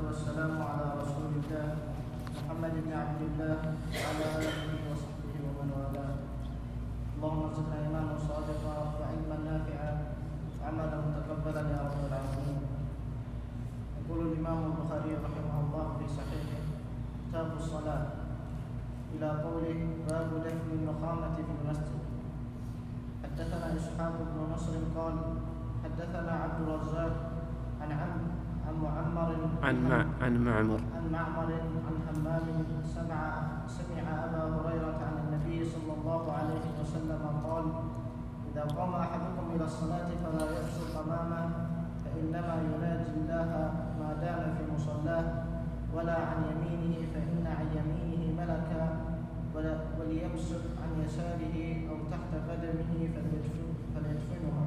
والسلام على رسول الله محمد بن عبد الله وعلى آله وصحبه ومن والاه. اللهم ارزقنا إيمانا صادقا وعلما نافعا وعملا متقبلا يا رب العالمين. يقول الإمام البخاري رحمه الله في صحيحه كتاب الصلاة إلى قوله باب دفن النخامة في المسجد. حدثنا إسحاق بن نصر قال حدثنا عبد الرزاق عن معمر عن معمر عن همام سمع أبا هريرة عن النبي صلى الله عليه وسلم قال إذا قام أحدكم إلى الصلاة فلا يبصق أمامه فإنما يناجي الله ما دام في مصلاه ولا عن يمينه فإن عن يمينه ملكا وليبصق عن يساره أو تحت قدمه فليدفنها.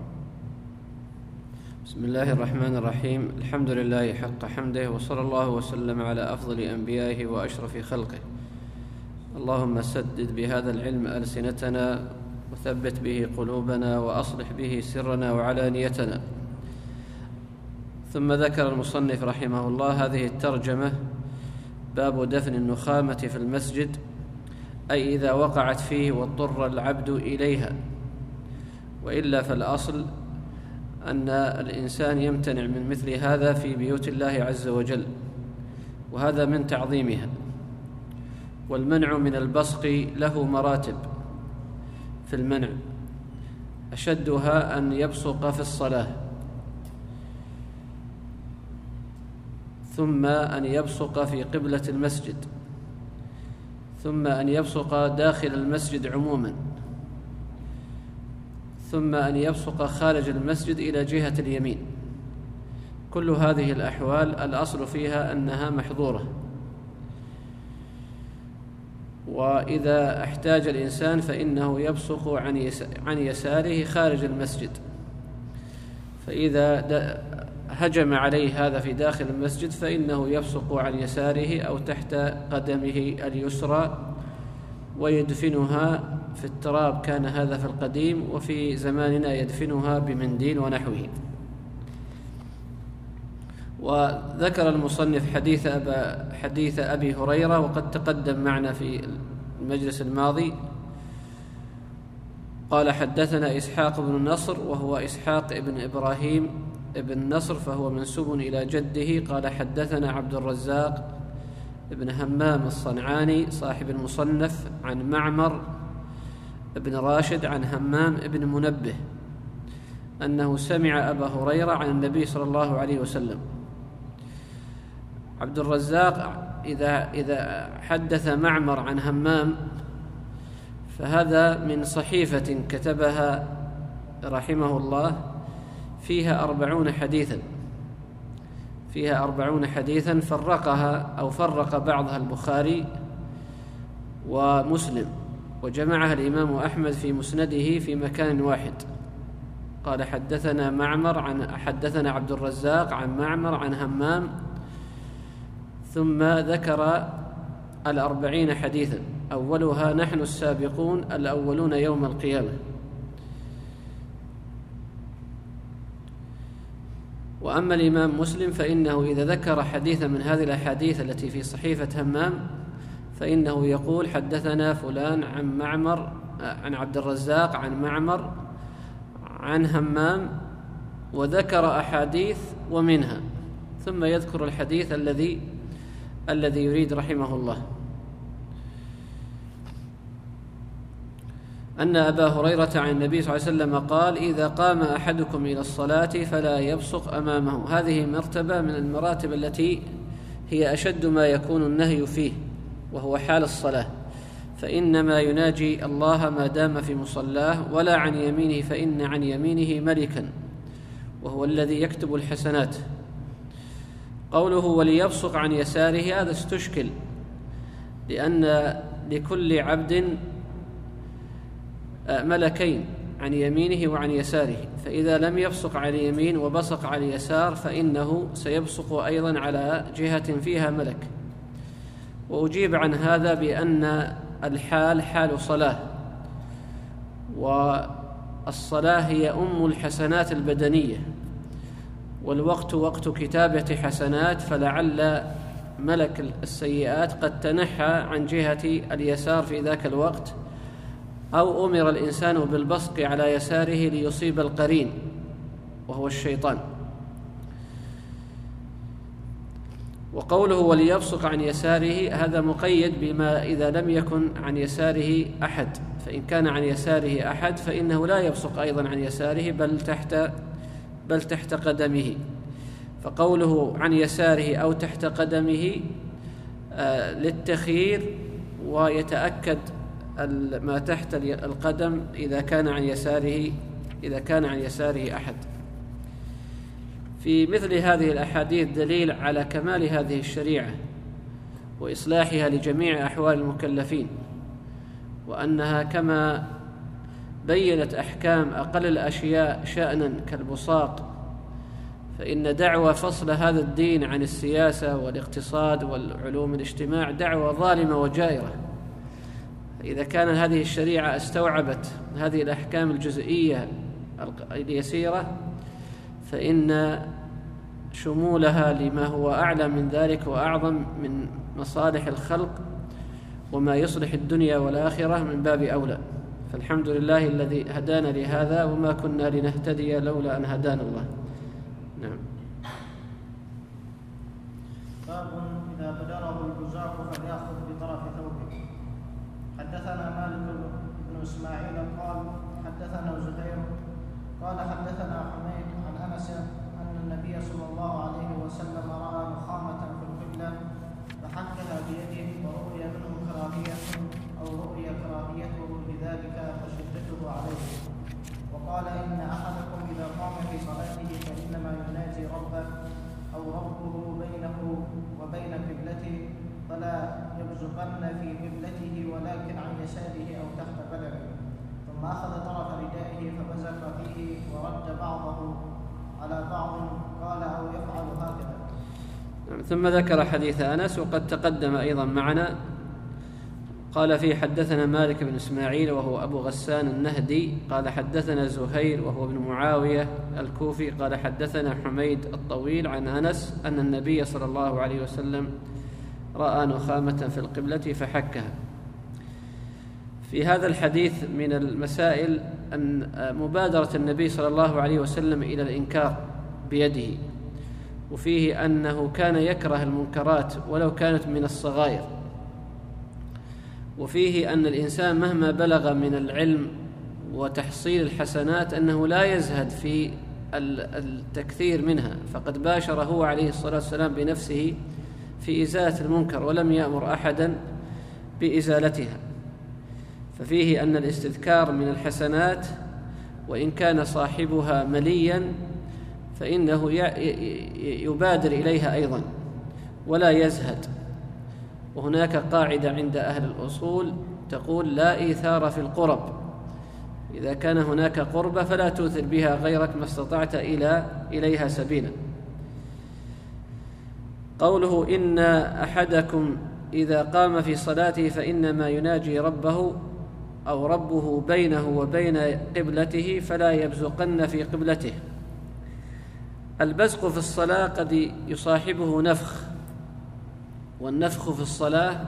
بسم الله الرحمن الرحيم. الحمد لله حق حمده، وصلى الله وسلم على أفضل أنبيائه وأشرف خلقه. اللهم سدد بهذا العلم ألسنتنا وثبت به قلوبنا وأصلح به سرنا وعلانيتنا. ثم ذكر المصنف رحمه الله هذه الترجمة: باب دفن النخامة في المسجد، أي إذا وقعت فيه واضطر العبد إليها، وإلا فالأصل أن الإنسان يمتنع من مثل هذا في بيوت الله عز وجل، وهذا من تعظيمها. والمنع من البصق له مراتب في المنع، أشدها أن يبصق في الصلاة، ثم أن يبصق في قبلة المسجد، ثم أن يبصق داخل المسجد عموما، ثم أن يبصق خارج المسجد إلى جهة اليمين. كل هذه الأحوال الأصل فيها أنها محظورة، وإذا احتاج الإنسان فإنه يبصق عن يساره خارج المسجد، فإذا هجم عليه هذا في داخل المسجد فإنه يبصق عن يساره أو تحت قدمه اليسرى ويدفنها في التراب. كان هذا في القديم، وفي زماننا يدفنها بمنديل ونحوه. وذكر المصنف حديث أبي هريرة، وقد تقدم معنا في المجلس الماضي. قال حدثنا إسحاق بن نصر، وهو إسحاق بن إبراهيم ابن نصر، فهو منسوب إلى جده. قال حدثنا عبد الرزاق ابن همام الصنعاني صاحب المصنف عن معمر ابن راشد عن همام ابن منبه أنه سمع أبا هريرة عن النبي صلى الله عليه وسلم. عبد الرزاق إذا حدث معمر عن همام فهذا من صحيفة كتبها رحمه الله فيها 40 حديثا فرقها أو فرق بعضها البخاري ومسلم، وجمعها الإمام أحمد في مسنده في مكان واحد. قال حدثنا عبد الرزاق عن معمر عن همام، ثم ذكر 40 حديثا، أولها نحن السابقون الأولون يوم القيامة. وأما الإمام مسلم فإنه إذا ذكر حديثا من هذه الأحاديث التي في صحيفة همام فإنه يقول حدثنا فلان عن معمر عن عبد الرزاق عن معمر عن همام، وذكر أحاديث ومنها، ثم يذكر الحديث الذي يريد رحمه الله. أن أبا هريرة عن النبي صلى الله عليه وسلم قال إذا قام أحدكم إلى الصلاة فلا يبصق أمامه. هذه مرتبة من المراتب التي هي أشد ما يكون النهي فيه، وهو حال الصلاة، فإنما يناجي الله ما دام في مصلاه، ولا عن يمينه فإن عن يمينه ملكا وهو الذي يكتب الحسنات. قوله وليبصق عن يساره هذا استشكل، لأن لكل عبد ملكين عن يمينه وعن يساره، فإذا لم يبصق على اليمين وبصق على اليسار فإنه سيبصق أيضا على جهة فيها ملك. وأجيب عن هذا بأن الحال حال صلاة، والصلاة هي أم الحسنات البدنية، والوقت وقت كتابة حسنات، فلعل ملك السيئات قد تنحى عن جهة اليسار في ذاك الوقت، أو أمر الإنسان بالبصق على يساره ليصيب القرين وهو الشيطان. وقوله وليبصق عن يساره هذا مقيد بما إذا لم يكن عن يساره أحد، فإن كان عن يساره أحد فإنه لا يبصق أيضا عن يساره بل تحت قدمه. فقوله عن يساره أو تحت قدمه للتخيير، ويتأكد ما تحت القدم إذا كان عن يساره أحد. في مثل هذه الأحاديث دليل على كمال هذه الشريعة وإصلاحها لجميع أحوال المكلفين، وأنها كما بيّنت أحكام أقل الأشياء شأنا كالبصاق، فإن دعوى فصل هذا الدين عن السياسة والاقتصاد والعلوم الاجتماع دعوى ظالمة وجائرة. إذا كان هذه الشريعة استوعبت هذه الأحكام الجزئية اليسيرة، فإن شمولها لما هو أعلى من ذلك وأعظم من مصالح الخلق وما يصلح الدنيا والآخرة من باب أولى. فالحمد لله الذي هدانا لهذا، وما كنا لنهتدي لولا أن هدانا الله. نعم. باب إذا بدره البزاق فليأخذ بطرف ثوبه. حدثنا مالك بن إسماعيل قال حدثنا زهير قال حدثنا حميد عن أنس أن النبي صلى الله عليه وسلم رأى نخامة في القبلة فحكها بيده، ورؤي منه كراهيته بذلك فشدته عليه، وقال إن أحدكم إذا قام في صلاته فإنما يناجي ربه أو ربه بينه وبين قبلته، فلا يبزقن في قبلته ولكن عن يساره أو تحت قدمه. ثم أخذ طرف ردائه فبزق فيه ورد بعضه على بعض، قال أو يفعل هكذا. ثم ذكر حديث أنس وقد تقدم أيضا معنا. قال فيه حدثنا مالك بن إسماعيل وهو أبو غسان النهدي قال حدثنا زهير وهو ابن معاوية الكوفي قال حدثنا حميد الطويل عن أنس أن النبي صلى الله عليه وسلم رأى نخامة في القبلة فحكها. في هذا الحديث من المسائل أن مبادرة النبي صلى الله عليه وسلم إلى الإنكار بيده، وفيه أنه كان يكره المنكرات ولو كانت من الصغائر، وفيه أن الإنسان مهما بلغ من العلم وتحصيل الحسنات أنه لا يزهد في التكثير منها، فقد باشر هو عليه الصلاة والسلام بنفسه في إزالة المنكر ولم يأمر أحدا بإزالتها. ففيه أن الاستذكار من الحسنات وإن كان صاحبها مليا فإنه يبادر إليها أيضا ولا يزهد. وهناك قاعدة عند أهل الأصول تقول لا إيثار في القرب، إذا كان هناك قربة فلا توثر بها غيرك ما استطعت إليها سبيلا. قوله إن أحدكم إذا قام في صلاته فإنما يناجي ربه أو ربه بينه وبين قبلته فلا يبزقن في قبلته. البزق في الصلاة قد يصاحبه نفخ، والنفخ في الصلاة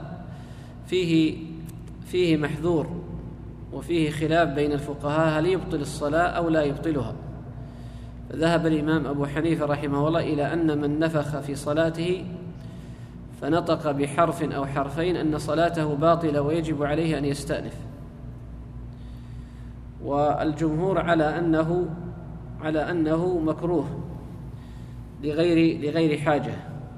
فيه محذور، وفيه خلاف بين الفقهاء هل يبطل الصلاة أو لا يبطلها. فذهب الإمام أبو حنيفة رحمه الله إلى أن من نفخ في صلاته فنطق بحرف أو حرفين أن صلاته باطلة ويجب عليه أن يستأنف، والجمهور على أنه مكروه لغير حاجة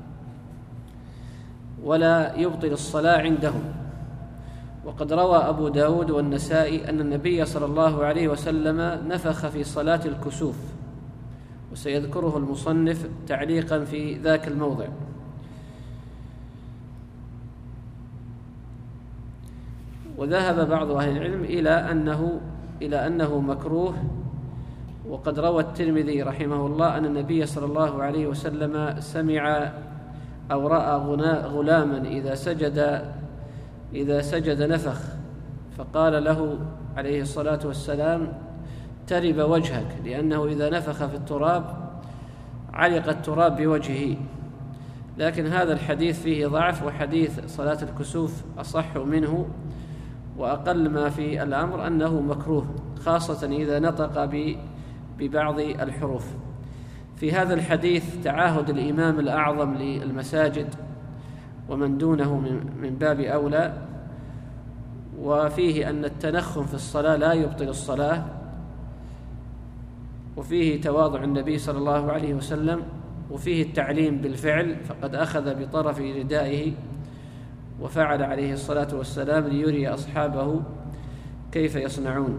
ولا يبطل الصلاة عندهم. وقد روى أبو داود والنسائي أن النبي صلى الله عليه وسلم نفخ في صلاة الكسوف، وسيذكره المصنف تعليقا في ذاك الموضع. وذهب بعض أهل العلم إلى أنه مكروه. وقد روى الترمذي رحمه الله أن النبي صلى الله عليه وسلم سمع أو رأى غلاما إذا سجد نفخ، فقال له عليه الصلاة والسلام ترب وجهك، لأنه إذا نفخ في التراب علق التراب بوجهه. لكن هذا الحديث فيه ضعف، وحديث صلاة الكسوف أصح منه، وأقل ما في الأمر أنه مكروه، خاصة إذا نطق ببعض الحروف. في هذا الحديث تعاهد الإمام الأعظم للمساجد ومن دونه من باب أولى، وفيه أن التنخم في الصلاة لا يبطل الصلاة، وفيه تواضع النبي صلى الله عليه وسلم، وفيه التعليم بالفعل، فقد أخذ بطرف ردائه وفعل عليه الصلاة والسلام ليري أصحابه كيف يصنعون.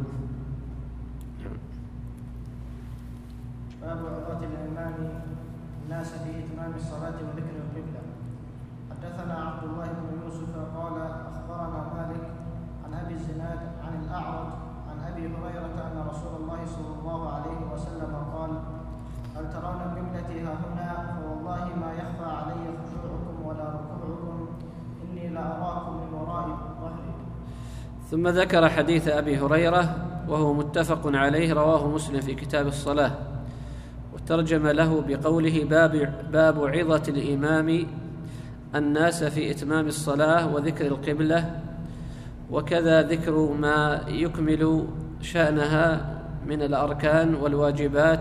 باب عظة الإمام الناس في إتمام الصلاة وذكر القبلة. حدثنا عبد الله بن يوسف قال أخبرنا مالك عن أبي الزناد عن الأعرج عن أبي هريرة أن رسول الله صلى الله عليه وسلم قال: هل ترون قبلتي ها هنا؟ فوالله ما يخفى علي خشوعكم ولا ركوعكم، إني لأراكم من وراء ظهري. ثم ذكر حديث أبي هريرة وهو متفق عليه، رواه مسلم في كتاب الصلاة، وترجم له بقوله: باب عظة الإمام الناس في إتمام الصلاة وذكر القبلة، وكذا ذكر ما يكمل شأنها من الأركان والواجبات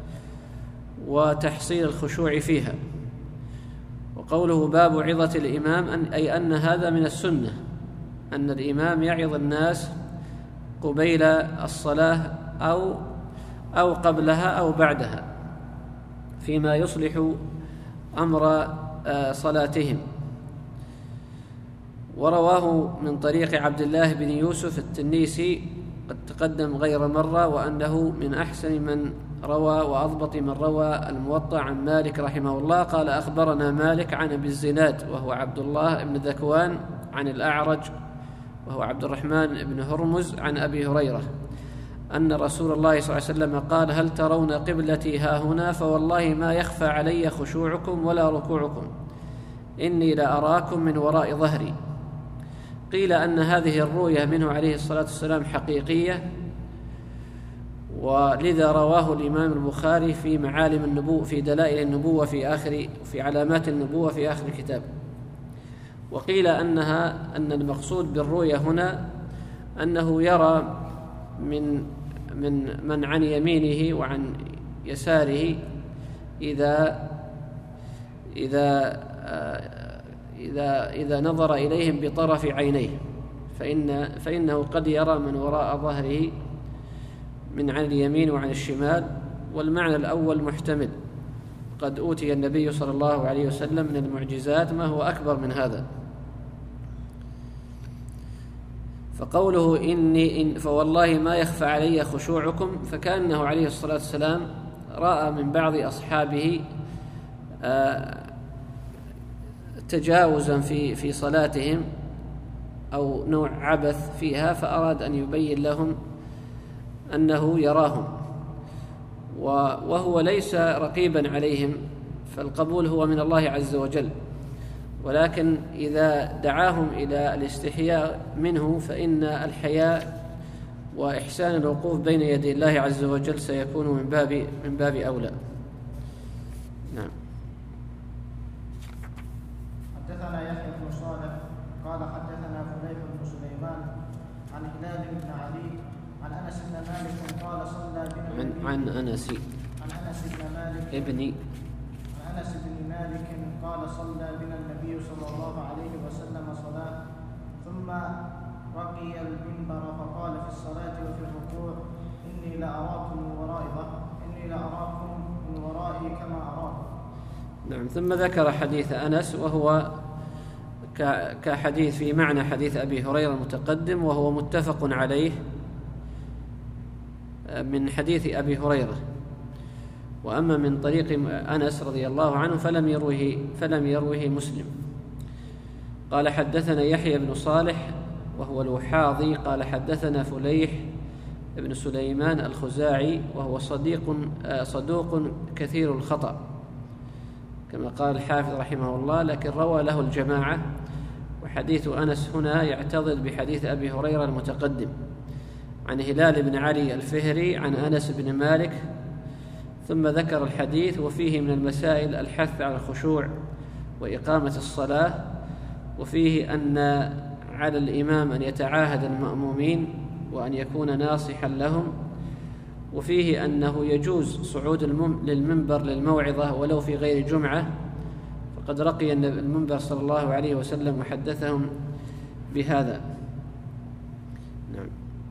وتحصيل الخشوع فيها. وقوله باب عظة الإمام أي أن هذا من السنة، أن الإمام يعظ الناس قبيل الصلاة أو قبلها أو بعدها فيما يصلح أمر صلاتهم. ورواه من طريق عبد الله بن يوسف التنيسي قد تقدم غير مرة، وأنه من أحسن من روى وأضبط من روى الموطأ عن مالك رحمه الله. قال: أخبرنا مالك عن أبي الزناد وهو عبد الله بن ذكوان عن الأعرج وهو عبد الرحمن بن هرمز عن أبي هريرة أن رسول الله صلى الله عليه وسلم قال: هل ترون قبلتي ها هنا؟ فوالله ما يخفى علي خشوعكم ولا ركوعكم، إني لأراكم من وراء ظهري. قيل أن هذه الرؤية منه عليه الصلاة والسلام حقيقية، ولذا رواه الإمام البخاري في معالم النبوة في دلائل النبوة في علامات النبوة في آخر الكتاب. وقيل أن المقصود بالرؤية هنا أنه يرى من عن يمينه وعن يساره إذا نظر إليهم بطرف عينيه، فإنه قد يرى من وراء ظهره من عن اليمين وعن الشمال. والمعنى الأول محتمل، قد أوتي النبي صلى الله عليه وسلم من المعجزات ما هو أكبر من هذا. فقوله فوالله ما يخفى علي خشوعكم، فكأنه عليه الصلاة والسلام رأى من بعض أصحابه تجاوزا في صلاتهم أو نوع عبث فيها، فأراد أن يبين لهم أنه يراهم، وهو ليس رقيبا عليهم، فالقبول هو من الله عز وجل. ولكن إذا دعاهم إلى الاستحياء منه، فإن الحياء وإحسان الوقوف بين يدي الله عز وجل سيكون من باب أولى. نعم. حدثنا يحيى بن صالح قال حدثنا فليح بن سليمان عن هلال بن علي عن أنس بن مالك قال صلى بنا عن أنس بن مالك قال صلى بنا النبي صلى الله عليه وسلم صلاة، ثم رقي المنبر فقال في الصلاة وفي الركوع: إني لأراكم من ورائي كما أراكم. نعم. ثم ذكر حديث أنس وهو كحديث في معنى حديث أبي هريرة المتقدم، وهو متفق عليه من حديث أبي هريرة. وأما من طريق أنس رضي الله عنه فلم يروه مسلم. قال: حدثنا يحيى بن صالح وهو الوحاضي قال: حدثنا فليح بن سليمان الخزاعي وهو صدوق كثير الخطأ كما قال الحافظ رحمه الله، لكن روى له الجماعة. وحديث أنس هنا يعتضد بحديث أبي هريرة المتقدم عن هلال بن علي الفهري عن أنس بن مالك ثم ذكر الحديث: وفيه من المسائل الحث على الخشوع وإقامة الصلاة، وفيه أن على الإمام أن يتعاهد المأمومين وأن يكون ناصحا لهم، وفيه أنه يجوز صعود للمنبر للموعظة ولو في غير جمعة، فقد رقي المنبر صلى الله عليه وسلم وحدثهم بهذا. نعم.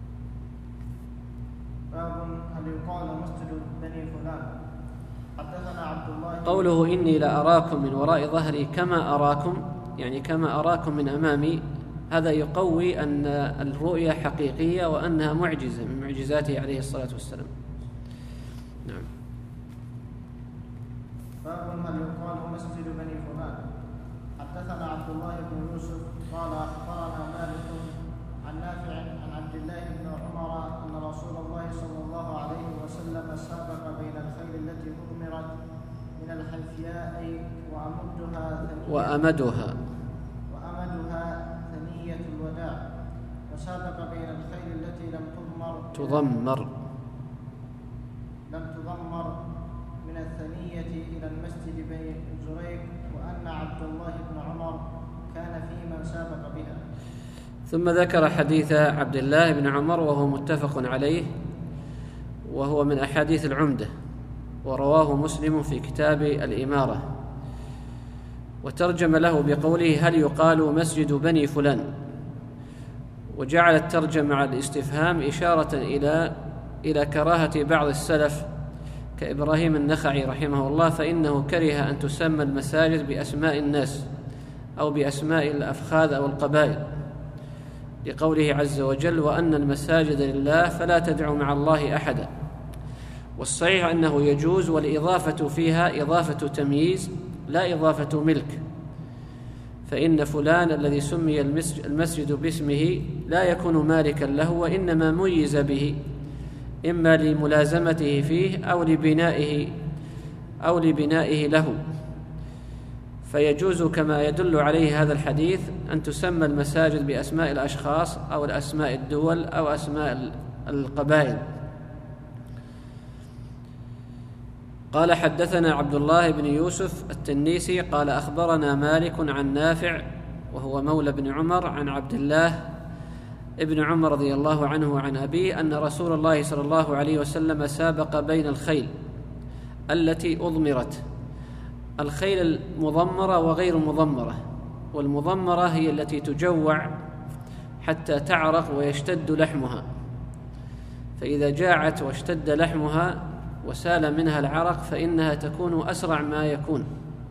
باب هل يقال مسجد بني فلان؟ حدثنا عبد الله. قوله: إني لأراكم من وراء ظهري كما أراكم، يعني كما أراكم من أمامي، هذا يقوي أن الرؤية حقيقية وأنها معجزة من معجزاته عليه الصلاة والسلام. نعم. باب هل يقال مسجد بني فلان؟ حدثنا عبد الله بن يوسف قال أخبرنا مالك عن نافع عن عبد الله بن عمر أن رسول الله صلى الله عليه وسلم سابق بين الخيل التي أمرت من الحيفياء وأمدها ثنية الوداع، وسابق بين الخيل التي لم تضمر من الثنية إلى المسجد بني زريق، وأن عبد الله بن عمر كان في من سابق بها. ثم ذكر حديث عبد الله بن عمر وهو متفق عليه، وهو من أحاديث العمدة، ورواه مسلم في كتاب الإمارة، وترجم له بقوله: هل يقال مسجد بني فلان؟ وجعل الترجمة على الاستفهام إشارة إلى كراهة بعض السلف كإبراهيم النخعي رحمه الله، فإنه كره أن تسمى المساجد بأسماء الناس أو بأسماء الأفخاذ أو القبائل، لقوله عز وجل: وأن المساجد لله فلا تدعوا مع الله أحدا. والصحيح أنه يجوز، والإضافة فيها إضافة تمييز لا إضافة ملك، فإن فلان الذي سمي المسجد باسمه لا يكون مالكا له، وإنما ميز به إما لملازمته فيه أو لبنائه له، فيجوز كما يدل عليه هذا الحديث أن تسمى المساجد بأسماء الأشخاص أو الأسماء الدول أو أسماء القبائل. قال: حدثنا عبد الله بن يوسف التنيسي قال أخبرنا مالك عن نافع وهو مولى بن عمر عن عبد الله ابن عمر رضي الله عنه وعن أبيه أن رسول الله صلى الله عليه وسلم سابق بين الخيل التي أضمرت. الخيل المضمرة وغير المضمرة، والمضمرة هي التي تجوع حتى تعرق ويشتد لحمها، فإذا جاعت واشتد لحمها وسال منها العرق فإنها تكون أسرع ما يكون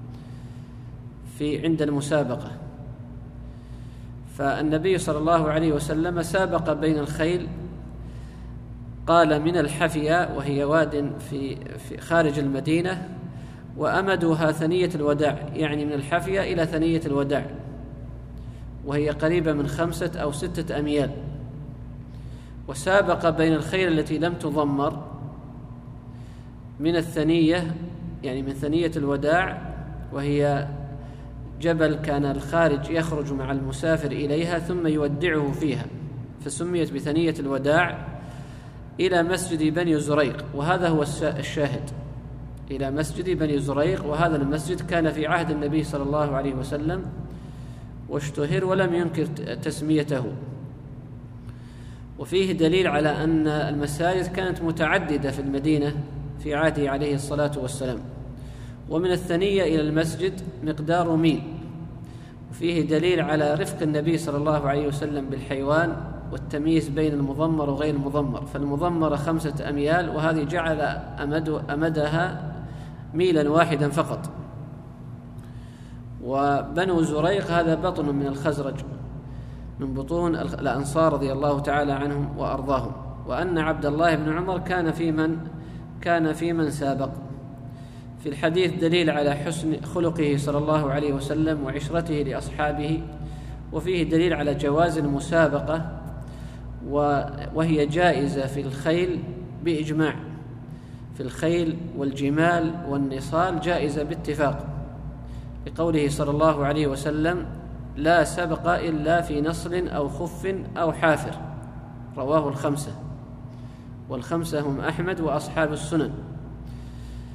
عند المسابقة. فالنبي صلى الله عليه وسلم سابق بين الخيل، قال من الحفية وهي واد في خارج المدينة، وأمدها ثنية الوداع، يعني من الحفية إلى ثنية الوداع، وهي قريبة من 5 أو 6 أميال. وسابق بين الخيل التي لم تضمر من الثنية، يعني من ثنية الوداع، وهي جبل كان الخارج يخرج مع المسافر إليها ثم يودعه فيها، فسميت بثنية الوداع، إلى مسجد بني زريق. وهذا هو الشاهد، إلى مسجد بني زريق، وهذا المسجد كان في عهد النبي صلى الله عليه وسلم واشتهر ولم ينكر تسميته. وفيه دليل على أن المساجد كانت متعددة في المدينة في عهده عليه الصلاة والسلام، ومن الثنية إلى المسجد مقدار ميل. وفيه دليل على رفق النبي صلى الله عليه وسلم بالحيوان والتمييز بين المضمر وغير المضمر، فالمضمر 5 أميال، وهذه جعل أمدها ميلا واحدا فقط. وبنو زريق هذا بطن من الخزرج، من بطون الأنصار رضي الله تعالى عنهم وأرضاهم. وأن عبد الله بن عمر كان في من سابق. في الحديث دليل على حسن خلقه صلى الله عليه وسلم وعشرته لأصحابه، وفيه دليل على جواز المسابقة، وهي جائزة في الخيل بإجماع، في الخيل والجمال والنصال جائزة باتفاق، لقوله صلى الله عليه وسلم: لا سبق إلا في نصل أو خف أو حافر، رواه 5، وال5 هم أحمد وأصحاب السنن.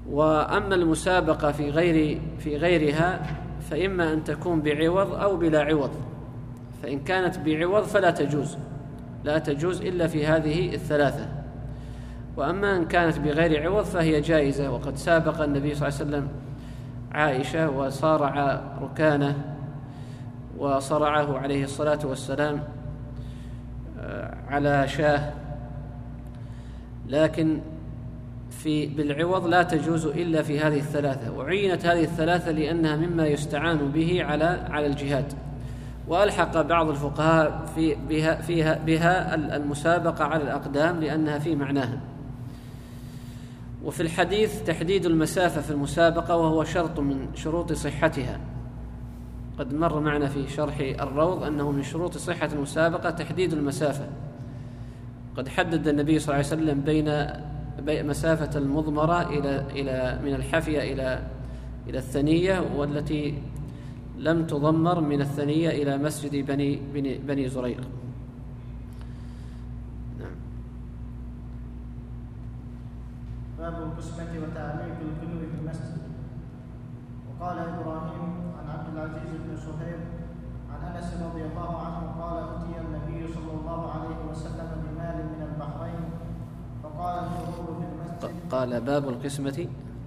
وأما المسابقة في غيرها فإما أن تكون بعوض أو بلا عوض، فإن كانت بعوض فلا تجوز إلا في هذه الثلاثة، وأما إن كانت بغير عوض فهي جائزة. وقد سابق النبي صلى الله عليه وسلم عائشة وصارع ركانه وصرعه عليه الصلاة والسلام على شاه، لكن بالعوض لا تجوز إلا في هذه الثلاثة، وعينت هذه الثلاثة لأنها مما يستعان به على الجهاد. وألحق بعض الفقهاء بها المسابقة على الأقدام لأنها في معناها. وفي الحديث تحديد المسافة في المسابقة، وهو شرط من شروط صحتها. قد مر معنا في شرح الروض أنه من شروط صحة المسابقة تحديد المسافة. قد حدد النبي صلى الله عليه وسلم بين مسافة المضمرة إلى من الحافية إلى الثنية، والتي لم تضمر من الثنية إلى مسجد بني زريق. نعم. باب القسمة وتعليق الكلو في المسجد. وقال إبراهيم عن عبد العزيز بن صهيب عن أنس رضي الله عنه قال أتي النبي صلى الله عليه وسلم بمال من البحرين فقال الحضور في المسجد. قال باب القسمة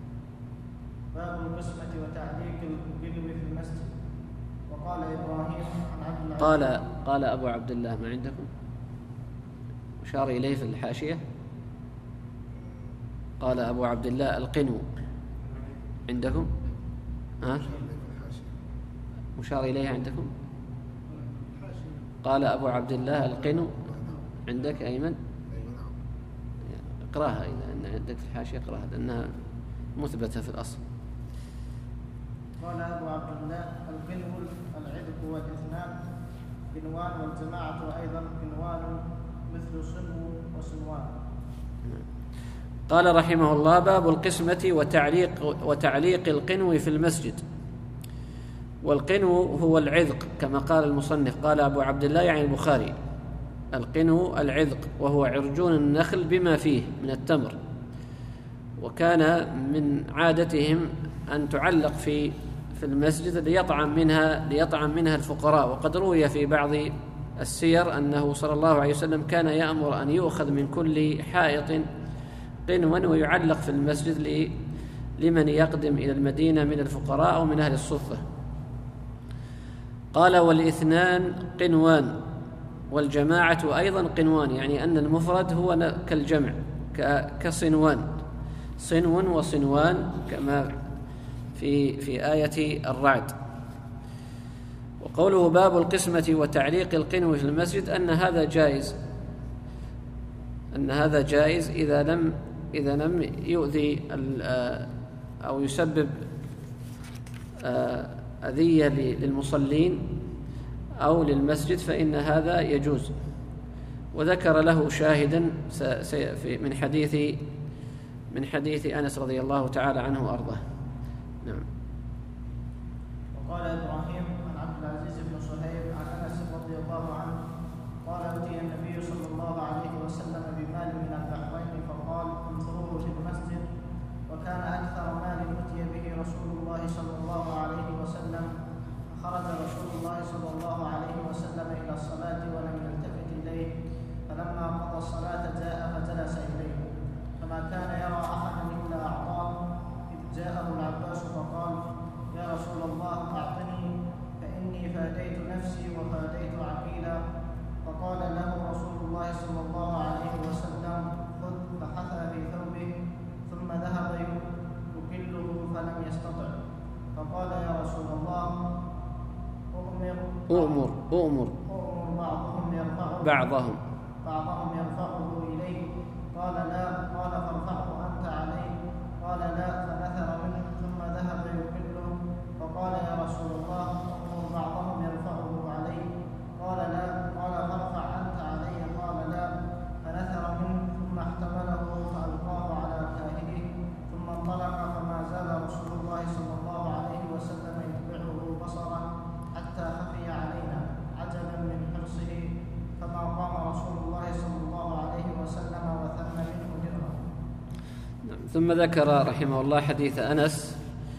وتعليق الكلو في المسجد. وقال إبراهيم عن عبد العزيز قال أبو عبد الله، ما عندكم أشار إليه في الحاشية؟ قال أبو عبد الله القنو عندكم؟ مشار إليه عندكم؟ قال أبو عبد الله القنو عندك أيمن؟ اقراها إذا عندك في الحاشية، اقراها لأنها مثبتة في الأصل. قال أبو عبد الله القنو العذق والإثنان قنوان، والجماعة أيضا قنوان مثل صنو وصنوان. قال رحمه الله: باب القسمة وتعليق القنو في المسجد. والقنو هو العذق كما قال المصنف، قال أبو عبد الله يعني البخاري. القنو العذق، وهو عرجون النخل بما فيه من التمر، وكان من عادتهم أن تعلق في المسجد ليطعم منها الفقراء. وقد روي في بعض السير أنه صلى الله عليه وسلم كان يأمر أن يؤخذ من كل حائط قنوا ويعلق في المسجد لمن يقدم إلى المدينة من الفقراء أو من أهل الصفة. قال: والإثنان قنوان، والجماعة أيضا قنوان، يعني أن المفرد هو كالجمع كصنوان، صنو وصنوان كما في آية الرعد. وقوله باب القسمة وتعليق القنو في المسجد أن هذا جائز إذا لم يؤذي أو يسبب أذية للمصلين أو للمسجد، فإن هذا يجوز. وذكر له شاهدا من حديث أنس رضي الله تعالى عنه وأرضاه. نعم. وقال إبراهيم عن عبد العزيز بن صهيب عن أنس رضي الله عنه قال: أتي النبي صلى الله عليه وسلم بمال من البحرين فقال: انثروه في المسجد. وكان أكثر مال أتي به رسول الله صلى الله عليه وسلم. خرج رسول الله صلى الله عليه وسلم إلى الصلاة ولم يلتفت إليه، فلما قضى الصلاة جاء فجلس إليه، فما كان يرى أحدا إلا أعطاه. إذ جاءه العباس فقال: يا رسول الله أعطني فإني فاديت نفسي وفاديت عقيلا. فقال له رسول الله صلى الله عليه وسلم: خذ. فحثى في ثوبه ثم ذهب يكله فلم يستطع. فقال: يا رسول الله أؤمر بعضهم يرفعه إليه. قال: لا. قال: فارفعه أنت عليه. قال: لا. فنثر منه ثم ذهب يكله. فقال: يا رسول الله أؤمر بعضهم يرفعه عليه. قال: لا. قال: فارفع أنت عليه. قال: لا. فنثر منه ثم احتمله فألقاه على كاهله ثم انطلق، فما زال رسول الله صلى الله عليه وسلم يتبعه بصره حتى خفي علينا عجبا من حرصه، فما قام رسول الله صلى الله عليه وسلم وثم منه درهم. ثم ذكر رحمه الله حديث أنس،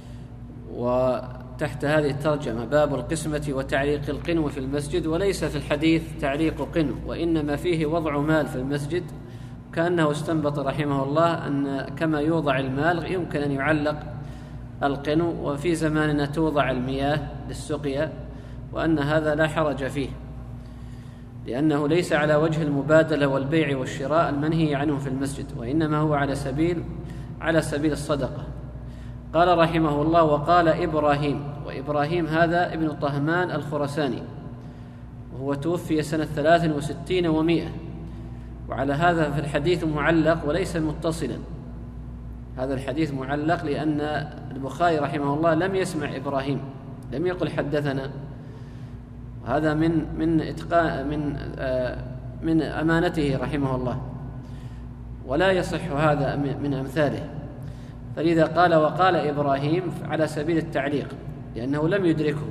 وتحت هذه الترجمة باب القسمة وتعليق القنو في المسجد. وليس في الحديث تعليق قنو، وإنما فيه وضع مال في المسجد، كأنه استنبط رحمه الله أن كما يوضع المال يمكن أن يعلق القنو، وفي زماننا توضع المياه للسقيا، وأن هذا لا حرج فيه، لأنه ليس على وجه المبادلة والبيع والشراء المنهي عنه في المسجد، وإنما هو على سبيل الصدقة. قال رحمه الله: وقال إبراهيم. وإبراهيم هذا ابن طهمان الخرساني، وهو توفي سنة 63 و100، وعلى هذا في الحديث معلق وليس متصلا. هذا الحديث معلق لأن البخاري رحمه الله لم يسمع إبراهيم، لم يقل حدثنا. هذا من أمانته رحمه الله، ولا يصح هذا من أمثاله. فلذا قال: وقال إبراهيم على سبيل التعليق، لأنه لم يدركه.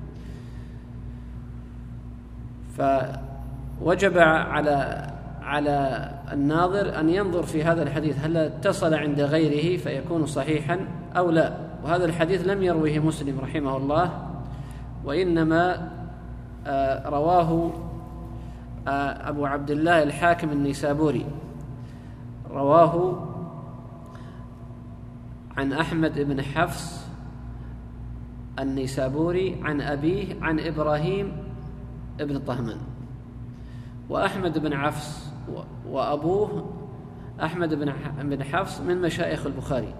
فوجب على الناظر أن ينظر في هذا الحديث هل اتصل عند غيره فيكون صحيحا أو لا. وهذا الحديث لم يرويه مسلم رحمه الله، وإنما رواه أبو عبد الله الحاكم النيسابوري، رواه عن أحمد بن حفص النيسابوري عن أبيه عن إبراهيم ابن طهمان. وأحمد بن حفص وأبوه أحمد بن حفص من مشايخ البخاري،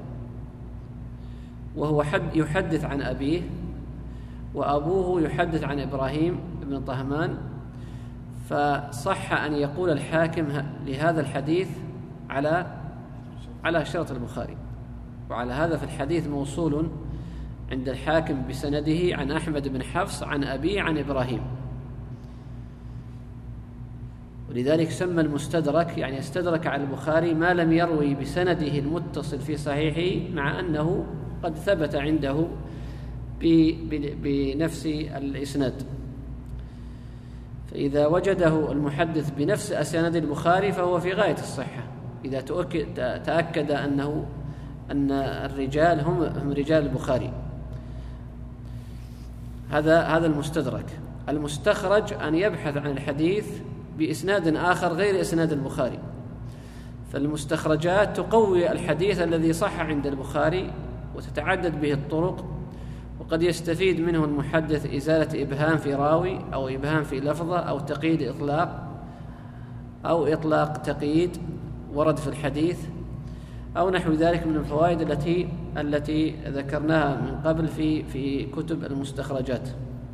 وهو يحدث عن أبيه، وأبوه يحدث عن إبراهيم بن طهمان. فصح أن يقول الحاكم لهذا الحديث على شرط البخاري، وعلى هذا في الحديث موصول عند الحاكم بسنده عن أحمد بن حفص عن أبيه عن إبراهيم. ولذلك سمى المستدرك، يعني استدرك على البخاري ما لم يروي بسنده المتصل في صحيحه، مع أنه قد ثبت عنده بنفس الإسناد. فإذا وجده المحدث بنفس أسانيد البخاري فهو في غاية الصحة، إذا تأكد أن الرجال هم رجال البخاري. هذا المستدرك. المستخرج أن يبحث عن الحديث بإسناد آخر غير إسناد البخاري. فالمستخرجات تقوي الحديث الذي صح عند البخاري وتتعدد به الطرق، وقد يستفيد منه المحدث إزالة إبهام في راوي، أو إبهام في لفظة، أو تقييد إطلاق، أو إطلاق تقييد ورد في الحديث، أو نحو ذلك من الفوائد التي ذكرناها من قبل في كتب المستخرجات.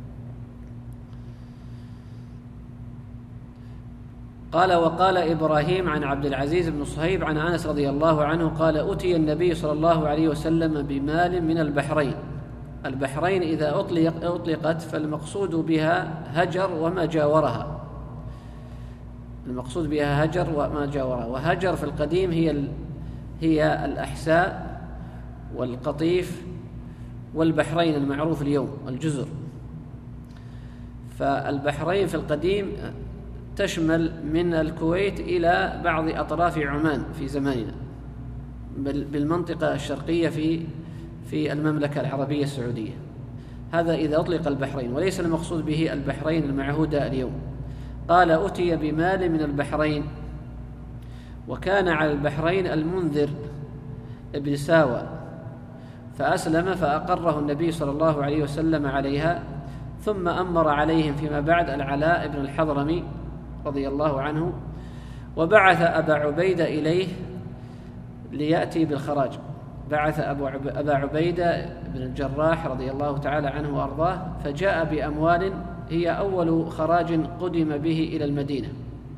قال: وقال إبراهيم عن عبد العزيز بن صهيب عن أنس رضي الله عنه قال: أتي النبي صلى الله عليه وسلم بمال من البحرين. البحرين إذا أطلقت فالمقصود بها هجر وما جاورها، المقصود بها هجر وما جاورها. وهجر في القديم هي الأحساء والقطيف والبحرين المعروف اليوم الجزر. فالبحرين في القديم تشمل من الكويت إلى بعض أطراف عمان في زماننا، بالمنطقة الشرقية في المملكة العربية السعودية. هذا إذا أطلق البحرين، وليس المقصود به البحرين المعهودة اليوم. قال: أتي بمال من البحرين. وكان على البحرين المنذر ابن ساوى، فأسلم فأقره النبي صلى الله عليه وسلم عليها، ثم أمر عليهم فيما بعد العلاء بن الحضرمي رضي الله عنه، وبعث أبا عبيدة إليه ليأتي بالخراج. بعث أبا عبيدة بن الجراح رضي الله تعالى عنه وأرضاه، فجاء بأموال هي أول خراج قدم به إلى المدينة.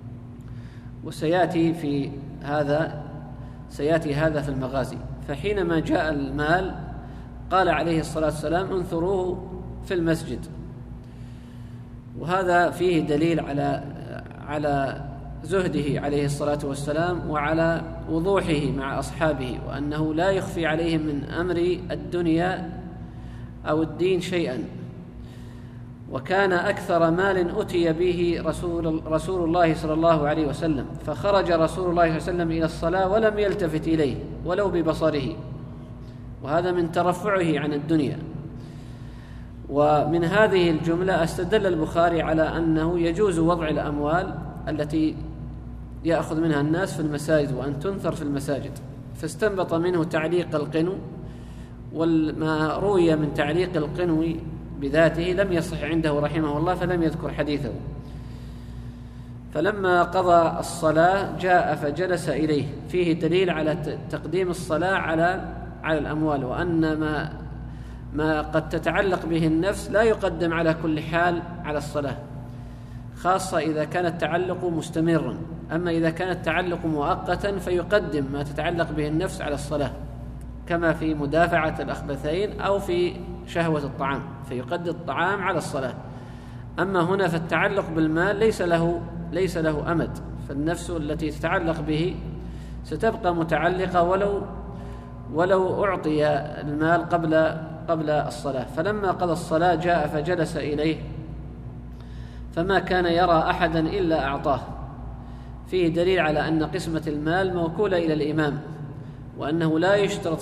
وسيأتي هذا في المغازي. فحينما جاء المال قال عليه الصلاة والسلام: انثروه في المسجد. وهذا فيه دليل على زهده عليه الصلاة والسلام، وعلى وضوحه مع أصحابه، وأنه لا يخفي عليهم من أمر الدنيا أو الدين شيئا. وكان أكثر مال أتي به رسول الله صلى الله عليه وسلم، فخرج رسول الله صلى الله عليه وسلم إلى الصلاة ولم يلتفت إليه ولو ببصره، وهذا من ترفعه عن الدنيا. ومن هذه الجملة استدل البخاري على أنه يجوز وضع الأموال التي يأخذ منها الناس في المساجد وأن تنثر في المساجد، فاستنبط منه تعليق القنو، وما روي من تعليق القنو بذاته لم يصح عنده رحمه الله فلم يذكر حديثه. فلما قضى الصلاة جاء فجلس إليه، فيه دليل على تقديم الصلاة على الأموال، وأن ما قد تتعلق به النفس لا يقدم على كل حال على الصلاة، خاصة إذا كان التعلق مستمرا. أما إذا كان التعلق مؤقتا فيقدم ما تتعلق به النفس على الصلاة، كما في مدافعة الأخبثين أو في شهوة الطعام، فيقدم الطعام على الصلاة. أما هنا فالتعلق بالمال ليس له أمد، فالنفس التي تتعلق به ستبقى متعلقة ولو أعطي المال قبل الصلاة. فلما قضى الصلاة جاء فجلس إليه، فما كان يرى أحدا إلا أعطاه، فيه دليل على أن قسمة المال موكولة إلى الإمام، وأنه لا يشترط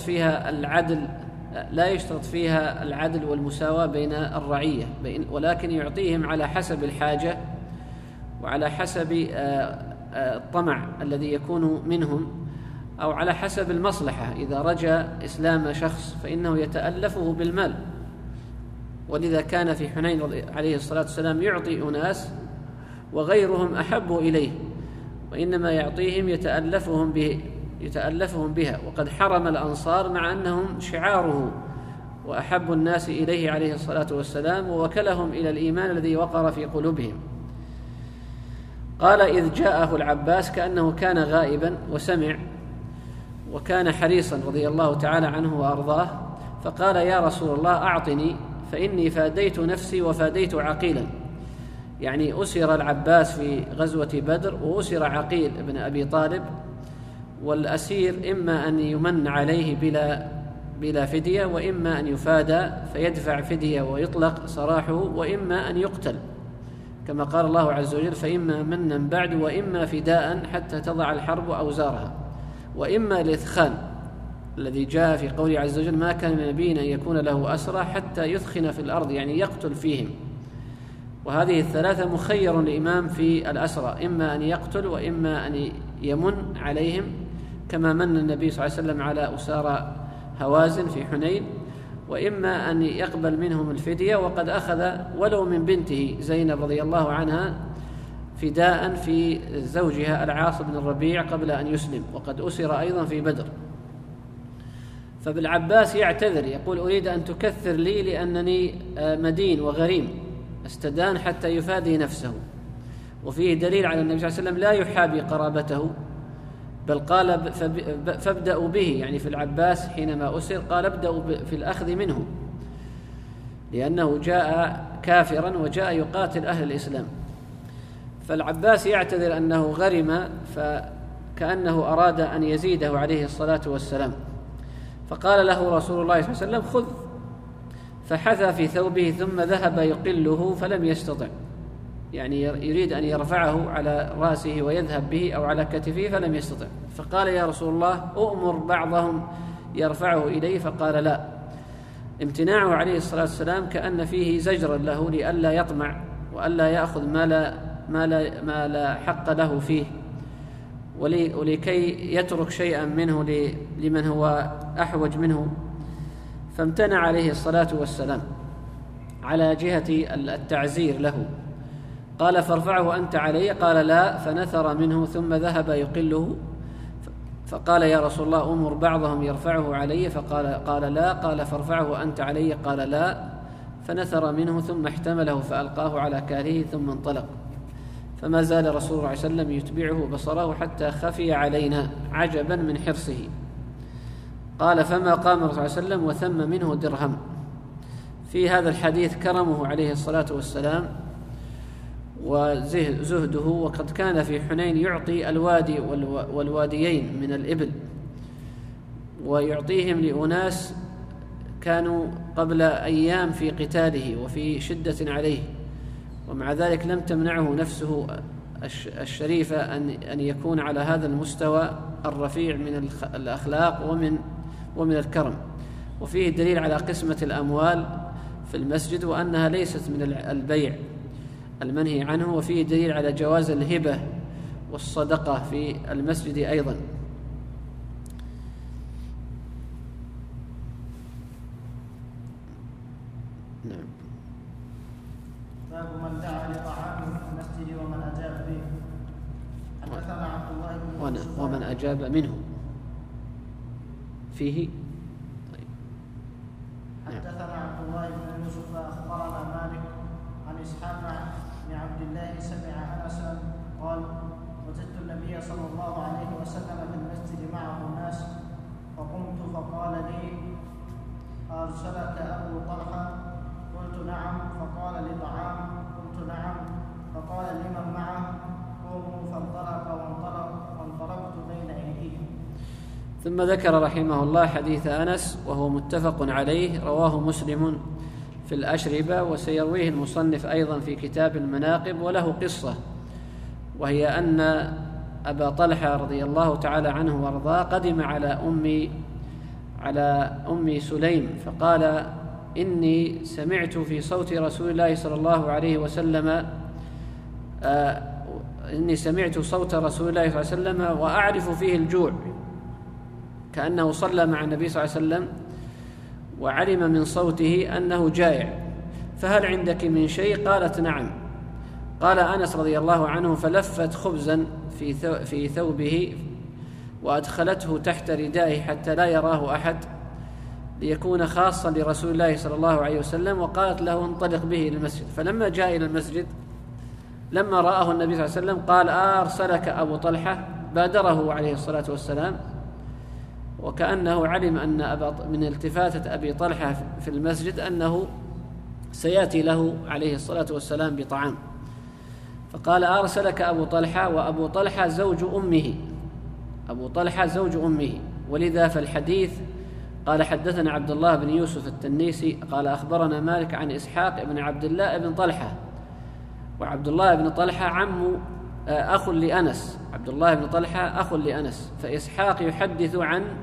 فيها العدل والمساواة بين الرعية، ولكن يعطيهم على حسب الحاجة وعلى حسب الطمع الذي يكون منهم، أو على حسب المصلحة. إذا رجى إسلام شخص فإنه يتألفه بالمال، ولذا كان في حنين عليه الصلاة والسلام يعطي أناس وغيرهم أحب إليه، وإنما يعطيهم يتألفهم بها، وقد حرم الأنصار مع أنهم شعاره وأحب الناس إليه عليه الصلاة والسلام، ووكلهم إلى الإيمان الذي وقر في قلوبهم. قال: إذ جاءه العباس، كأنه كان غائبا وسمع، وكان حريصا رضي الله تعالى عنه وأرضاه، فقال: يا رسول الله أعطني، فإني فاديت نفسي وفاديت عقيلا. يعني أسر العباس في غزوة بدر، وأسر عقيل بن أبي طالب، والأسير إما أن يمن عليه بلا فدية، وإما أن يفادى فيدفع فدية ويطلق سراحه، وإما أن يقتل، كما قال الله عز وجل: فإما منا بعد وإما فداء حتى تضع الحرب أوزارها، وإما الإثخان الذي جاء في قوله عز وجل: ما كان من نبي أن يكون له أسرى حتى يثخن في الأرض، يعني يقتل فيهم. وهذه الثلاثة مخير الإمام في الأسرى، إما أن يقتل وإما أن يمن عليهم، كما من النبي صلى الله عليه وسلم على أسارى هوازن في حنين، وإما أن يقبل منهم الفدية، وقد أخذ ولو من بنته زينب رضي الله عنها فداء في زوجها العاص بن الربيع قبل أن يسلم، وقد أسر أيضا في بدر. فبالعباس يعتذر، يقول: أريد أن تكثر لي لأنني مدين وغريم، استدان حتى يفادي نفسه. وفيه دليل على النبي صلى الله عليه وسلم لا يحابي قرابته، بل قال: فابدأوا به، يعني في العباس حينما أسر قال: ابدأوا في الأخذ منه، لأنه جاء كافرا وجاء يقاتل أهل الإسلام. فالعباس يعتذر أنه غرم، فكأنه أراد أن يزيده عليه الصلاة والسلام، فقال له رسول الله صلى الله عليه وسلم: خذ. فحثى في ثوبه ثم ذهب يقله فلم يستطع، يعني يريد أن يرفعه على رأسه ويذهب به أو على كتفه فلم يستطع، فقال: يا رسول الله أؤمر بعضهم يرفعه إليه، فقال: لا. امتناعه عليه الصلاة والسلام كأن فيه زجرا له لئلا يطمع وألا يأخذ ما لا حق له فيه، ولكي يترك شيئا منه لمن هو أحوج منه، فامتنع عليه الصلاة والسلام على جهة التعزير له. قال: فارفعه أنت علي، قال: لا. فنثر منه ثم ذهب يقله، فقال: يا رسول الله أمر بعضهم يرفعه علي، قال: لا. قال: فارفعه أنت علي، قال: لا. فنثر منه ثم احتمله فألقاه على كاهله ثم انطلق. فما زال رسول الله صلى الله عليه وسلم يتبعه بصره حتى خفي علينا عجبا من حرصه. قال: فما قام الرسول صلى الله عليه وسلم وثم منه درهم. في هذا الحديث كرمه عليه الصلاة والسلام وزهده، وقد كان في حنين يعطي الوادي والواديين من الإبل، ويعطيهم لأناس كانوا قبل أيام في قتاله وفي شدة عليه، ومع ذلك لم تمنعه نفسه الشريفة أن يكون على هذا المستوى الرفيع من الأخلاق ومن الكرم. وفيه دليل على قسمة الأموال في المسجد وأنها ليست من البيع المنهي عنه، وفيه دليل على جواز الهبة والصدقة في المسجد أيضا. نعم. باب من دعا لطعام في المسجد ومن أجاب به. حدثنا عبد الله بن يوسف ومن أجاب منه فيه. حدثنا عبد الله بن يوسف أخبرنا مالك عن إسحاق بن عبد الله سمع أنسا قال: وجدت النبي صلى الله عليه وسلم في المسجد معه الناس فقمت فقال لي: أرسلك أبو طلحة؟ قلت: نعم. فقال: لطعام؟ قلت: نعم. فقال: لمن معه؟ قوموا. فانطلق وانطلقت بين أيديهم. ثم ذكر رحمه الله حديث أنس وهو متفق عليه، رواه مسلم في الأشربة، وسيرويه المصنف أيضا في كتاب المناقب. وله قصة، وهي أن أبا طلحة رضي الله تعالى عنه وارضاه قدم على أم سليم فقال: إني سمعت في صوت رسول الله صلى الله عليه وسلم إني سمعت صوت رسول الله صلى الله عليه وسلم وأعرف فيه الجوع، كأنه صلى مع النبي صلى الله عليه وسلم وعلم من صوته أنه جائع، فهل عندك من شيء؟ قالت: نعم. قال أنس رضي الله عنه: فلفت خبزا في ثوبه وأدخلته تحت ردائه حتى لا يراه أحد ليكون خاصا لرسول الله صلى الله عليه وسلم، وقالت له: انطلق به إلى المسجد. فلما جاء إلى المسجد لما رآه النبي صلى الله عليه وسلم قال: أرسلك أبو طلحة؟ بادره عليه الصلاة والسلام، وكأنه علم أن من التفاتة أبي طلحة في المسجد أنه سيأتي له عليه الصلاة والسلام بطعام، فقال: أرسلك أبو طلحة؟ وأبو طلحة زوج أمه، أبو طلحة زوج أمه. ولذا فالحديث قال: حدثنا عبد الله بن يوسف التنيسي قال: أخبرنا مالك عن إسحاق بن عبد الله بن طلحة. وعبد الله بن طلحة أخ لأنس، عبد الله بن طلحة أخ لأنس. فإسحاق يحدث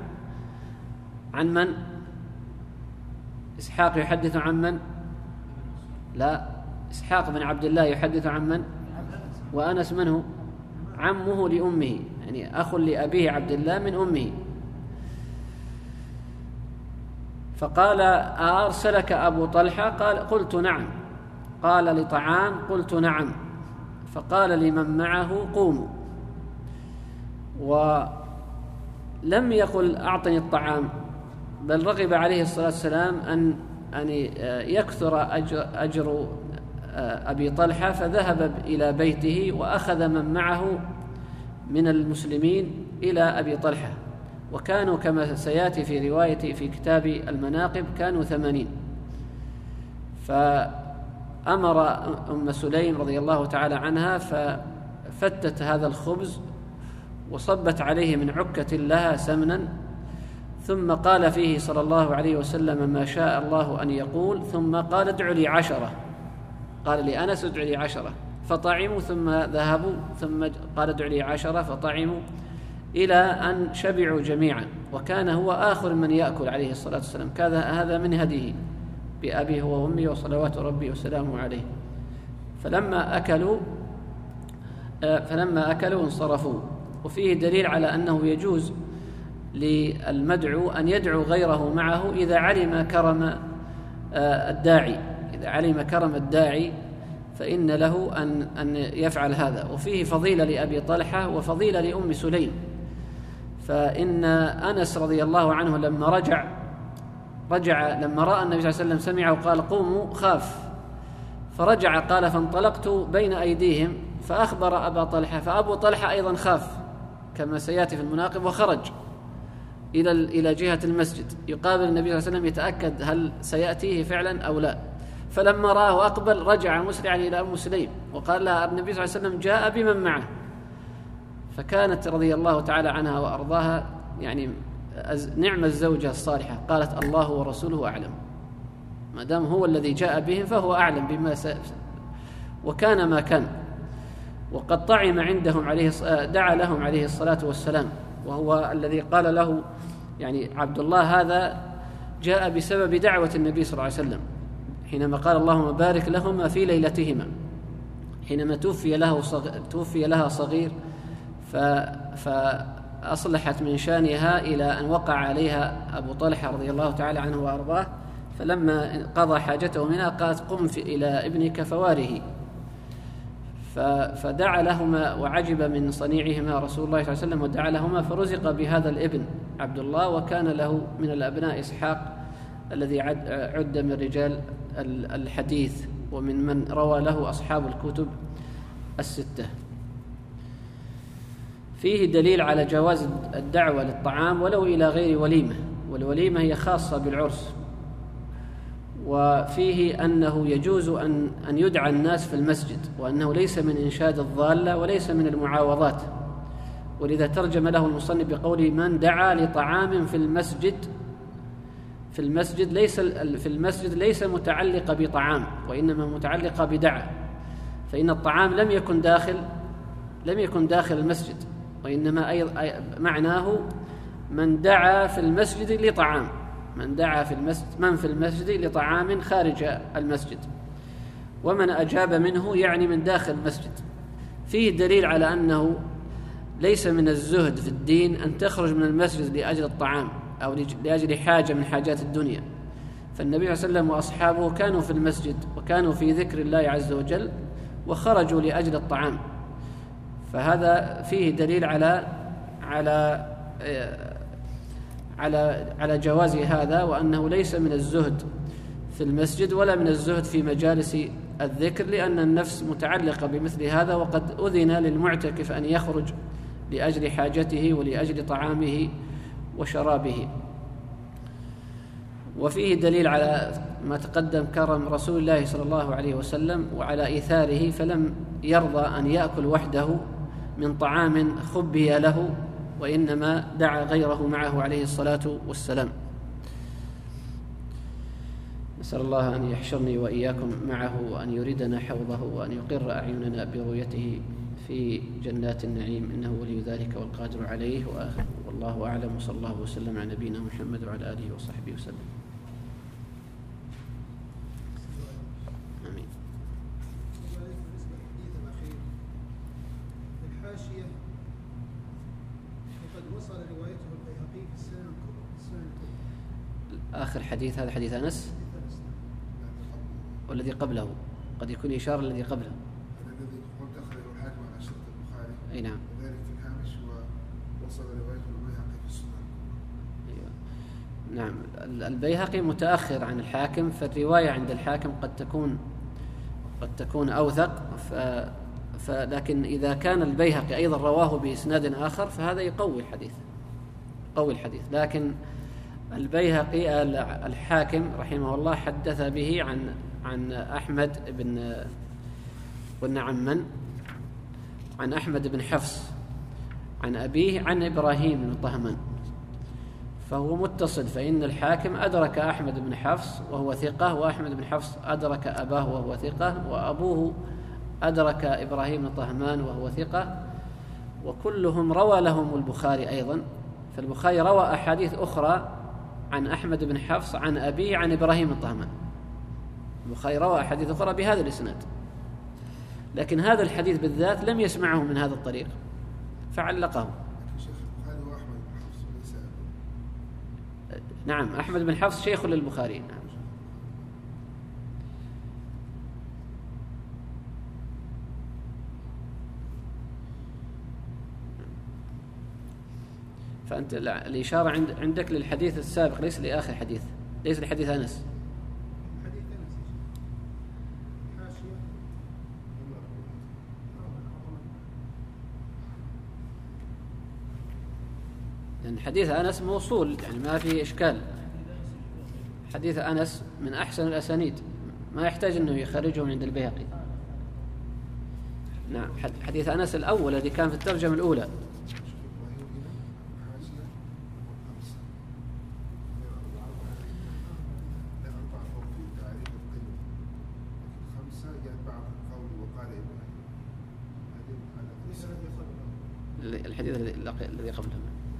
عن من؟ إسحاق يحدث عن من؟ لا، إسحاق بن عبد الله يحدث عن من؟ وأنس من هو؟ عمه لأمه، يعني أخ لأبيه عبد الله من أمه. فقال: أرسلك أبو طلحة؟ قلت: نعم. قال: لطعام؟ قلت: نعم. فقال: لمن معه قوموا. ولم يقل: أعطني الطعام، بل رغب عليه الصلاة والسلام أن يكثر أجر أبي طلحة، فذهب إلى بيته وأخذ من معه من المسلمين إلى أبي طلحة، وكانوا كما سيأتي في رواية في كتاب المناقب كانوا 80. فأمر أم سليم رضي الله تعالى عنها ففتت هذا الخبز وصبت عليه من عكة لها سمنا، ثم قال فيه صلى الله عليه وسلم ما شاء الله أن يقول، ثم قال: ادع لي 10. قال لأنس: ادع لي 10. فطعموا ثم ذهبوا، ثم قال: ادع لي 10. فطعموا إلى أن شبعوا جميعا، وكان هو آخر من يأكل عليه الصلاة والسلام. هذا من هديه بأبيه وأمه وصلوات ربي وسلامه عليه. فلما أكلوا انصرفوا. وفيه دليل على أنه يجوز للمدعو أن يدعو غيره معه إذا علم كرم الداعي، إذا علم كرم الداعي فإن له أن يفعل هذا. وفيه فضيلة لأبي طلحة وفضيلة لأم سليم. فإن أنس رضي الله عنه لما رجع لما رأى النبي صلى الله عليه وسلم سمعه قال: قوموا، خاف فرجع. قال: فانطلقت بين أيديهم فأخبر أبا طلحة، فأبو طلحة أيضا خاف كما سيأتي في المناقب، وخرج إلى جهة المسجد يقابل النبي صلى الله عليه وسلم يتأكد هل سيأتيه فعلا أو لا. فلما رآه أقبل رجع مسرعا إلى أم سليم وقال لها: النبي صلى الله عليه وسلم جاء بمن معه. فكانت رضي الله تعالى عنها وأرضاها يعني نعم الزوجة الصالحة، قالت: الله ورسوله أعلم، ما دام هو الذي جاء بهم فهو أعلم بما وكان ما كان. وقد طعم عندهم دعا لهم عليه الصلاة والسلام، وهو الذي قال له يعني عبد الله هذا جاء بسبب دعوة النبي صلى الله عليه وسلم حينما قال اللهم بارك لهما في ليلتهما، حينما توفي لها صغير فأصلحت من شانها إلى أن وقع عليها أبو طلحة رضي الله تعالى عنه وأرضاه، فلما قضى حاجته منها قالت قم إلى ابنك فواره، فدعا لهما وعجب من صنيعهما رسول الله صلى الله عليه وسلم ودعا لهما، فرزق بهذا الابن عبد الله، وكان له من الأبناء إسحاق الذي عد من رجال الحديث ومن من روى له أصحاب الكتب الستة. فيه دليل على جواز الدعوة للطعام ولو إلى غير وليمة، والوليمة هي خاصة بالعرس. وفيه أنه يجوز أن يدعى الناس في المسجد، وأنه ليس من إنشاد الضالة وليس من المعاوضات، ولذا ترجم له المصنف بقوله من دعا لطعام في المسجد. في المسجد ليس متعلقة بطعام، وإنما متعلقة بدعا، فإن الطعام لم يكن داخل المسجد، وإنما معناه من دعا في المسجد لطعام، من في المسجد لطعام خارج المسجد، ومن أجاب منه يعني من داخل المسجد. فيه دليل على أنه ليس من الزهد في الدين أن تخرج من المسجد لأجل الطعام أو لأجل حاجة من حاجات الدنيا، فالنبي صلى الله عليه وسلم وأصحابه كانوا في المسجد وكانوا في ذكر الله عز وجل وخرجوا لأجل الطعام، فهذا فيه دليل على جواز هذا، وأنه ليس من الزهد في المسجد ولا من الزهد في مجالس الذكر، لأن النفس متعلقة بمثل هذا، وقد أذن للمعتكف أن يخرج لأجل حاجته ولأجل طعامه وشرابه. وفيه دليل على ما تقدم كرم رسول الله صلى الله عليه وسلم وعلى إيثاره، فلم يرضى أن يأكل وحده من طعام خبي له، وإنما دعا غيره معه عليه الصلاة والسلام. نسأل الله أن يحشرني وإياكم معه، وأن يردنا حوضه، وأن يقر أعيننا برؤيته في جنات النعيم، إنه ولي ذلك والقادر عليه. والله أعلم، وصلى الله وسلم على نبينا محمد وعلى آله وصحبه وسلم. آمين. الحاشية وقد وصل روايته البيهقي في السنن الكبرى. آخر حديث هذا حديث أنس والذي قبله، قد يكون إشارة الذي قبله. الذي قلت أخرجه الحاكم على شرط البخاري. أي نعم. وذلك في الهامش، ووصل روايته البيهقي في السنن. أيوة. نعم، البيهقي متأخر عن الحاكم، فالرواية عند الحاكم قد تكون أوثق، لكن إذا كان البيهقي أيضا رواه بإسناد آخر فهذا يقوي الحديث. لكن البيهقي الحاكم رحمه الله حدث به عن أحمد بن عمن، عن أحمد بن حفص عن أبيه عن إبراهيم بن طهمان، فهو متصل، فإن الحاكم أدرك أحمد بن حفص وهو ثقة، وأحمد بن حفص أدرك أباه وهو ثقة، وأبوه أدرك إبراهيم بن طهمان وهو ثقة، وكلهم روى لهم البخاري أيضا. فالبخاري روى أحاديث أخرى عن أحمد بن حفص عن أبيه عن إبراهيم بن طهمان. البخاري روى أحاديث أخرى بهذا الإسناد، لكن هذا الحديث بالذات لم يسمعه من هذا الطريق فعلقه. نعم، أحمد بن حفص شيخ للبخاري. نعم. فأنت الإشارة عندك للحديث السابق، ليس لآخر حديث، ليس لحديث أنس. لأن حديث أنس موصول، يعني ما في إشكال. حديث أنس من أحسن الأسانيد، ما يحتاج أنه يخرجه من عند البيهقي. نعم، حديث أنس الأول الذي كان في الترجمة الأولى. قال إبراهيم. ليس الذي قبله. الحديث الذي قبله.